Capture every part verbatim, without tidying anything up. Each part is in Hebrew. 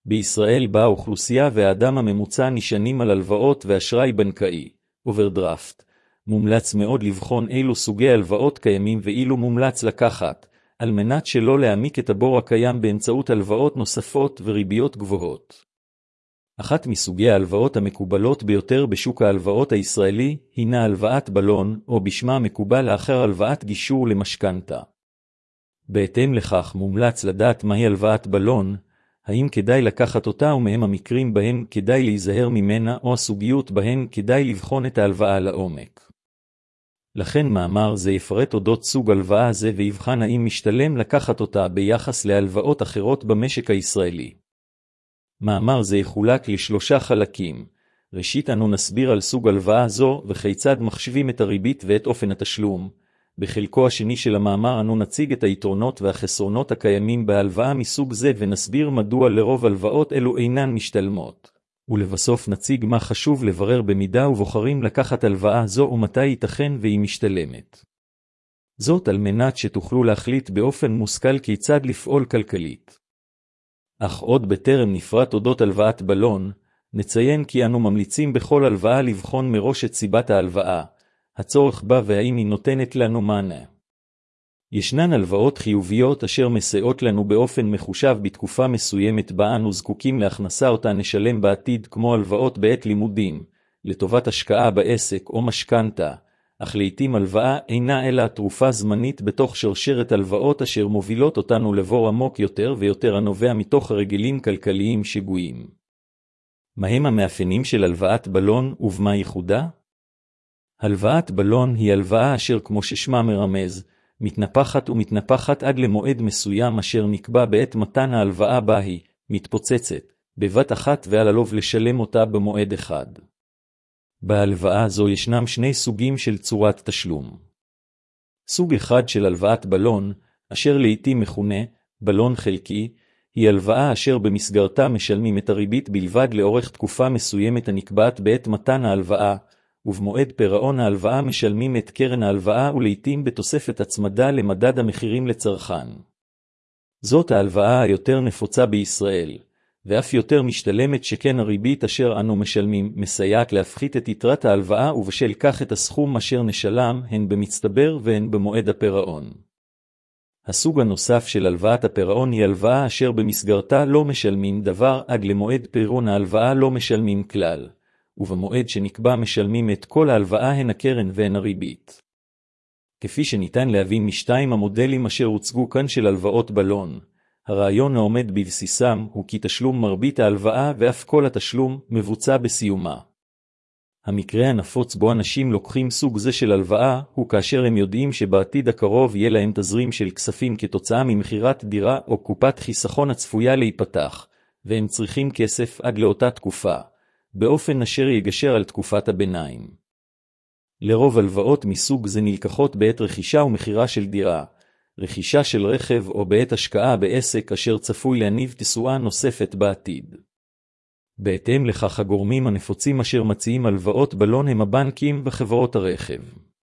בישראל בה האוכלוסייה והאדם הממוצע נשענים על הלוואות ואשראי בנקאי, אוברדרפט. מומלץ מאוד לבחון אילו סוגי הלוואות קיימים ואילו מומלץ לקחת, על מנת שלא להעמיק את הבור הקיים באמצעות הלוואות נוספות וריביות גבוהות. אחת מסוגי ההלוואות המקובלות ביותר בשוק ההלוואות הישראלי הינה הלוואת בלון, או בשמה המקובל האחר הלוואת גישור למשכנתה. בהתאם לכך מומלץ לדעת מהי הלוואת בלון, האם כדאי לקחת אותה ומהם המקרים בהם כדאי להיזהר ממנה או הסוגיות בהן כדאי לבחון את ההלוואה לעומק. לכן מאמר זה יפרט אודות סוג הלוואה זה ויבחן האם משתלם לקחת אותה ביחס להלוואות אחרות במשק הישראלי. מאמר זה יחולק לשלושה חלקים. ראשית אנו נסביר על סוג הלוואה זו וכיצד מחשבים את הריבית ואת אופן התשלום. בחלקו השני של המאמר אנו נציג את היתרונות והחסרונות הקיימים בהלוואה מסוג זה ונסביר מדוע לרוב הלוואות אלו אינן משתלמות. ולבסוף נציג מה חשוב לברר במידה ובוחרים לקחת הלוואה זו ומתי ייתכן והיא משתלמת. זאת על מנת שתוכלו להחליט באופן מושכל כיצד לפעול כלכלית. אך עוד בטרם נפרט אודות הלוואת בלון, נציין כי אנו ממליצים בכל הלוואה לבחון מראש את סיבת ההלוואה, הצורך בה והאם היא נותנת לנו מענה. ישנן הלוואות חיוביות אשר מסייעות לנו באופן מחושב בתקופה מסוימת בה אנו זקוקים להכנסה אותה נשלם בעתיד, כמו הלוואות בעת לימודים, לטובת השקעה בעסק או משכנתה, אך לעתים הלוואה אינה אלא תרופה זמנית בתוך שרשרת הלוואות אשר מובילות אותנו לבור עמוק יותר ויותר הנובע מתוך הרגלים כלכליים שגויים. מהם המאפיינים של הלוואת בלון ובמה ייחודה? הלוואת בלון היא הלוואה אשר כמו ששמה מרמז, מתנפחת ומתנפחת עד למועד מסוים אשר נקבע בעת מתן ההלוואה בה היא מתפוצצת, בבת אחת ועל הלוב לשלם אותה במועד אחד. בהלוואה זו ישנם שני סוגים של צורת תשלום. סוג אחד של הלוואת בלון, אשר לעתים מכונה בלון חלקי, היא הלוואה אשר במסגרתה משלמים את הריבית בלבד לאורך תקופה מסוימת הנקבעת בעת מתן ההלוואה, ובמועד פירעון ההלוואה משלמים את קרן ההלוואה ולעתים בתוספת הצמדה למדד המחירים לצרכן. זאת ההלוואה היותר נפוצה בישראל, ואף יותר משתלמת שכן הריבית אשר אנו משלמים מסייעת להפחית את יתרת ההלוואה ובשל כך את הסכום אשר נשלם הן במצטבר והן במועד הפירעון. הסוג הנוסף של הלוואת הפירעון היא הלוואה אשר במסגרתה לא משלמים דבר עד למועד פירעון ההלוואה לא משלמים כלל, ובמועד שנקבע משלמים את כל ההלוואה הן הקרן והן הריבית. כפי שניתן להבין משתיים המודלים אשר הוצגו כאן של הלוואות בלון, הרעיון העומד בבסיסם הוא כי תשלום מרבית ההלוואה ואף כל התשלום מבוצע בסיומה. המקרה הנפוץ בו אנשים לוקחים סוג זה של הלוואה הוא כאשר הם יודעים שבעתיד הקרוב יהיה להם תזרים של כספים כתוצאה ממכירת דירה או קופת חיסכון הצפויה להיפתח, והם צריכים כסף עד לאותה תקופה, באופן אשר יגשר על תקופת הביניים. לרוב הלוואות מסוג זה נלקחות בעת רכישה ומכירה של דירה, רכישה של רכב או בעת השקעה בעסק אשר צפוי להניב תשואה נוספת בעתיד. בהתאם לכך הגורמים הנפוצים אשר מציעים הלוואות בלון הם הבנקים וחברות הרכב.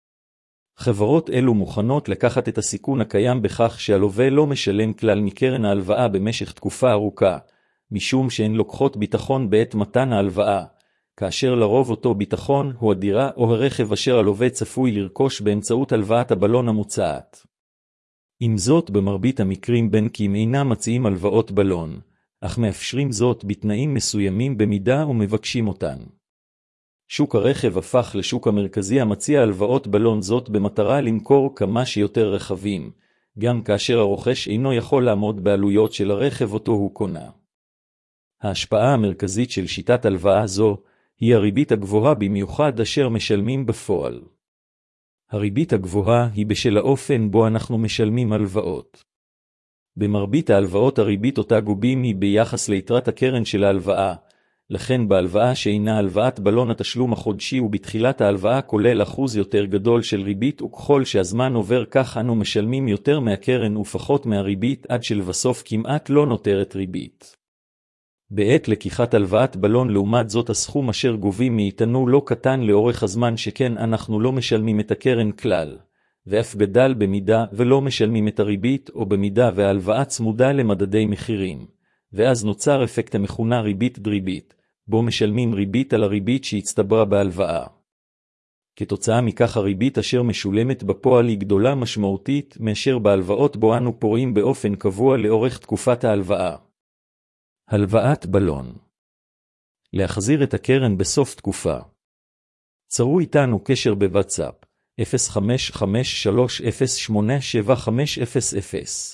חברות אלו מוכנות לקחת את הסיכון הקיים בכך שהלווה לא משלם כלל מקרן ההלוואה במשך תקופה ארוכה, משום שהן לוקחות ביטחון בעת מתן ההלוואה, כאשר לרוב אותו ביטחון הוא הדירה או הרכב אשר הלווה צפוי לרכוש באמצעות הלוואת הבלון המוצעת. עם זאת במרבית המקרים בנקים אינם מציעים הלוואות בלון, אך מאפשרים זאת בתנאים מסוימים במידה ומבקשים אותן. שוק הרכב הפך לשוק המרכזי המציע הלוואות בלון זאת במטרה למכור כמה שיותר רכבים, גם כאשר הרוכש אינו יכול לעמוד בעלויות של הרכב אותו הוא קונה. ההשפעה המרכזית של שיטת הלוואה זו היא הריבית הגבוהה במיוחד אשר משלמים בפועל. הריבית הגבוהה היא בשל האופן בו אנחנו משלמים הלוואות. במרבית ההלוואות הריבית אותה גובים היא ביחס ליתרת הקרן של ההלוואה, לכן בהלוואה שאינה הלוואת בלון התשלום החודשי ובתחילת ההלוואה כולל אחוז יותר גדול של ריבית, וככל שהזמן עובר כך אנו משלמים יותר מהקרן ופחות מהריבית עד שלבסוף כמעט לא נותרת ריבית. בעת לקיחת הלוואת בלון לעומת זאת הסכום אשר גובים מאיתנו לא קטן לאורך הזמן שכן אנחנו לא משלמים את הקרן כלל, ואף גדל במידה ולא משלמים את הריבית או במידה וההלוואה צמודה למדדי מחירים, ואז נוצר אפקט המכונה ריבית דריבית, בו משלמים ריבית על הריבית שהצטברה בהלוואה. כתוצאה מכך הריבית אשר משולמת בפועל היא גדולה משמעותית מאשר בהלוואות בו אנו פורעים באופן קבוע לאורך תקופת ההלוואה. הלוואת בלון. להחזיר את הקרן בסוף תקופה. צרו איתנו קשר בוואטסאפ אפס חמש חמש שלוש אפס שמונה שבע חמש אפס אפס.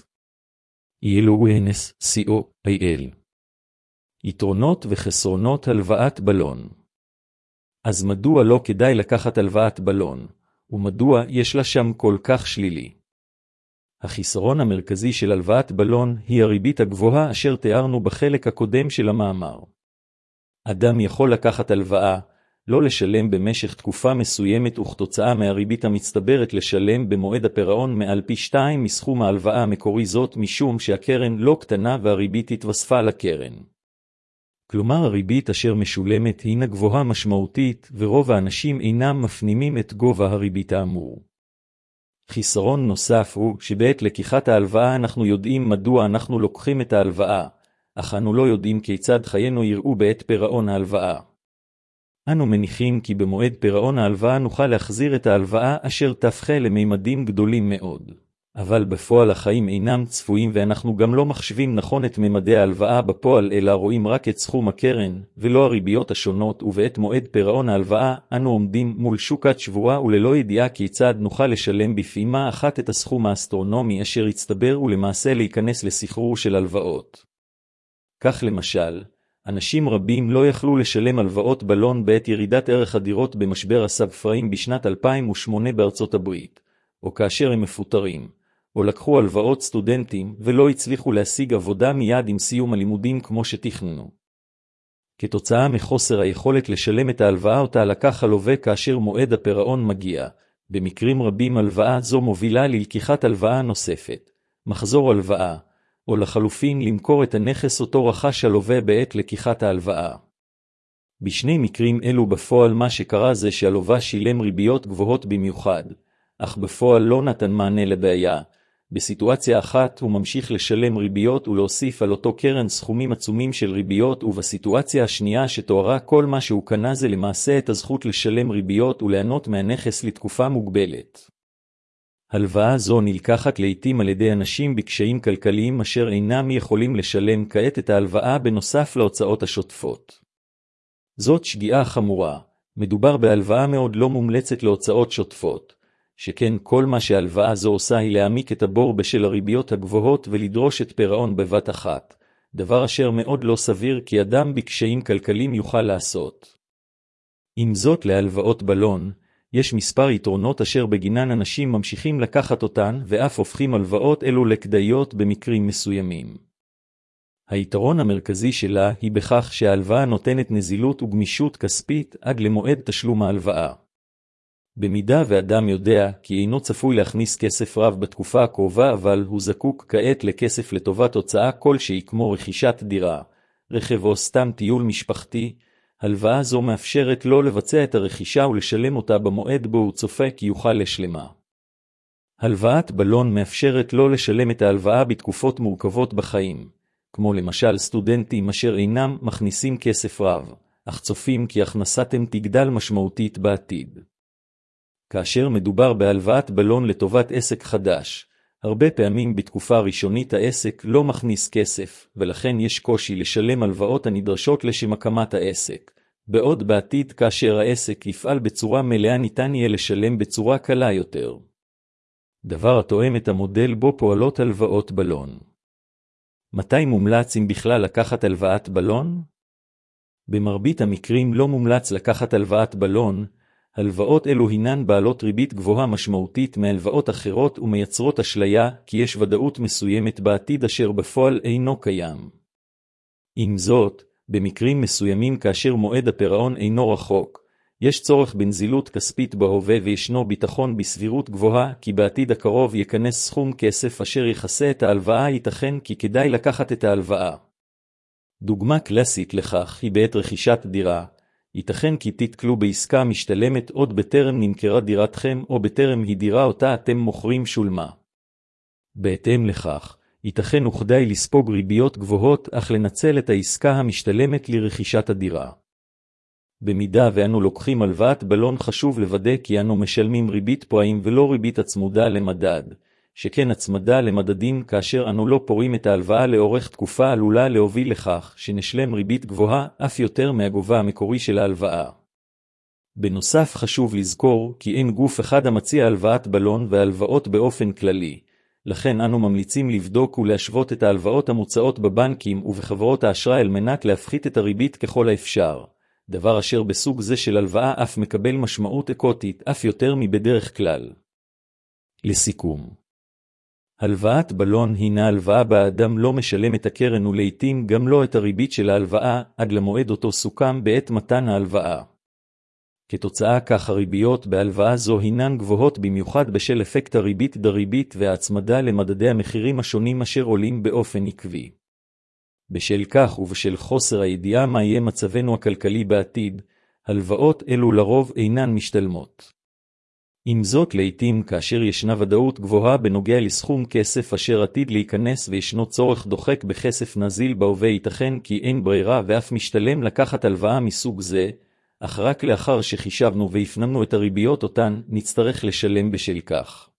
אילואנס סי או איי אל. יתרונות וחסרונות הלוואת בלון. אז מדוע לא כדאי לקחת הלוואת בלון, ומדוע יש לה שם כל כך שלילי? החיסרון המרכזי של הלוואת בלון היא הריבית הגבוהה אשר תיארנו בחלק הקודם של המאמר. אדם יכול לקחת הלוואה, לא לשלם במשך תקופה מסוימת וכתוצאה מהריבית המצטברת לשלם במועד הפירעון מעל פי שתיים מסכום ההלוואה המקורי, זאת משום שהקרן לא קטנה והריבית התווספה לקרן. כלומר הריבית אשר משולמת הינה גבוהה משמעותית ורוב האנשים אינם מפנימים את גובה הריבית האמור. חיסרון נוסף הוא שבעת לקיחת ההלוואה אנחנו יודעים מדוע אנחנו לוקחים את ההלוואה, אך אנו לא יודעים כיצד חיינו יראו בעת פירעון ההלוואה. אנו מניחים כי במועד פירעון ההלוואה נוכל להחזיר את ההלוואה אשר תפחה לממדים גדולים מאוד. אבל בפועל החיים אינם צפויים ואנחנו גם לא מחשבים נכון את ממדי ההלוואה בפועל, אלא רואים רק את סכום הקרן ולא הריביות השונות, ובעת מועד פירעון ההלוואה אנו עומדים מול שוקת שבורה וללא ידיעה כיצד נוכל לשלם בפעימה אחת את הסכום האסטרונומי אשר יצטבר ולמעשה להיכנס לסחרור של הלוואות. כך למשל, אנשים רבים לא יכלו לשלם הלוואות בלון בעת ירידת ערך הדירות במשבר הסאב-פריים בשנת אלפיים ושמונה בארצות הברית, או כאשר הם מפוטרים, או לקחו הלוואות סטודנטים ולא הצליחו להשיג עבודה מיד עם סיום הלימודים כמו שתכננו. כתוצאה מחוסר היכולת לשלם את ההלוואה אותה לקח הלווה כאשר מועד הפירעון מגיע, במקרים רבים הלוואה זו מובילה ללקיחת הלוואה נוספת, מחזור הלוואה, או לחלופין למכור את הנכס אותו רכש הלווה בעת לקיחת ההלוואה. בשני מקרים אלו בפועל מה שקרה זה שהלווה שילם ריביות גבוהות במיוחד, אך בפועל לא נתן מענה לבעיה. בסיטואציה אחת הוא ממשיך לשלם ריביות ולהוסיף על אותו קרן סכומים עצומים של ריביות, ובסיטואציה השנייה שתוארה כל מה שהוא קנה זה למעשה את הזכות לשלם ריביות וליהנות מהנכס לתקופה מוגבלת. הלוואה זו נלקחת לעתים על ידי אנשים בקשיים כלכליים אשר אינם יכולים לשלם כעת את ההלוואה בנוסף להוצאות השוטפות. זאת שגיאה חמורה, מדובר בהלוואה מאוד לא מומלצת להוצאות שוטפות, שכן כל מה שההלוואה זו עושה היא להעמיק את הבור בשל הריביות הגבוהות ולדרוש את פירעון בבת אחת, דבר אשר מאוד לא סביר כי אדם בקשיים כלכליים יוכל לעשות. עם זאת להלוואות בלון, יש מספר יתרונות אשר בגינן אנשים ממשיכים לקחת אותן ואף הופכים הלוואות אלו לכדאיות במקרים מסוימים. היתרון המרכזי שלה היא בכך שההלוואה נותנת נזילות וגמישות כספית עד למועד תשלום ההלוואה. במידה ואדם יודע כי אינו צפוי להכניס כסף רב בתקופה הקרובה אבל הוא זקוק כעת לכסף לטובת הוצאה כלשהי כמו רכישת דירה, רכב או סתם טיול משפחתי, הלוואה זו מאפשרת לו לבצע את הרכישה ולשלם אותה במועד בו הוא צופה כי יוכל לשלמה. הלוואת בלון מאפשרת לו לשלם את ההלוואה בתקופות מורכבות בחיים, כמו למשל סטודנטים אשר אינם מכניסים כסף רב, אך צופים כי הכנסתם תגדל משמעותית בעתיד. כאשר מדובר בהלוואת בלון לטובת עסק חדש, הרבה פעמים בתקופה ראשונית העסק לא מכניס כסף, ולכן יש קושי לשלם הלוואות הנדרשות לשם הקמת העסק. בעוד בעתיד כאשר העסק יפעל בצורה מלאה ניתן יהיה לשלם בצורה קלה יותר. דבר התואם את המודל בו פועלות הלוואות בלון. מתי מומלץ אם בכלל לקחת הלוואת בלון? במרבית המקרים לא מומלץ לקחת הלוואת בלון, הלוואות אלו הינן בעלות ריבית גבוהה משמעותית מהלוואות אחרות ומייצרות אשליה כי יש ודאות מסוימת בעתיד אשר בפועל אינו קיים. עם זאת, במקרים מסוימים כאשר מועד הפירעון אינו רחוק, יש צורך בנזילות כספית בהווה וישנו ביטחון בסבירות גבוהה כי בעתיד הקרוב ייכנס סכום כסף אשר יכסה את ההלוואה, ייתכן כי כדאי לקחת את ההלוואה. דוגמה קלאסית לכך היא בעת רכישת דירה, ייתכן כי תתקלו בעסקה משתלמת עוד בטרם נמכרה דירתכם או בטרם היא דירה אותה אתם מוכרים שולמה. בהתאם לכך, ייתכן וכדאי לספוג ריביות גבוהות, אך לנצל את העסקה המשתלמת לרכישת הדירה. במידה ואנו לוקחים הלוואת בלון, חשוב לוודא כי אנו משלמים ריבית פריים ולא ריבית הצמודה למדד, שכן הצמדה למדדים כאשר אנו לא פורעים את ההלוואה לאורך תקופה עלולה להוביל לכך שנשלם ריבית גבוהה אף יותר מהגובה המקורי של ההלוואה. בנוסף, חשוב לזכור כי אין גוף אחד המציע הלוואת בלון והלוואות באופן כללי, לכן אנו ממליצים לבדוק ולהשוות את ההלוואות המוצעות בבנקים ובחברות האשראי על מנת להפחית את הריבית ככל האפשר, דבר אשר בסוג זה של הלוואה אף מקבל משמעות אקוטית אף יותר מבדרך כלל. לסיכום, הלוואת בלון הינה הלוואה בה אדם לא משלם את הקרן ולעיתים גם לא את הריבית של ההלוואה עד למועד אותו סוכם בעת מתן ההלוואה. כתוצאה כך הריביות בהלוואה זו הינן גבוהות במיוחד בשל אפקט הריבית דריבית וההצמדה למדדי המחירים השונים אשר עולים באופן עקבי. בשל כך ובשל חוסר הידיעה מה יהיה מצבנו הכלכלי בעתיד, הלוואות אלו לרוב אינן משתלמות. עם זאת, לעתים כאשר ישנה ודאות גבוהה בנוגע לסכום כסף אשר עתיד להיכנס וישנו צורך דוחק בכסף נזיל בהווה, ייתכן כי אין ברירה ואף משתלם לקחת הלוואה מסוג זה, אך רק לאחר שחישבנו והפנמנו את הריביות אותן נצטרך לשלם בשל כך.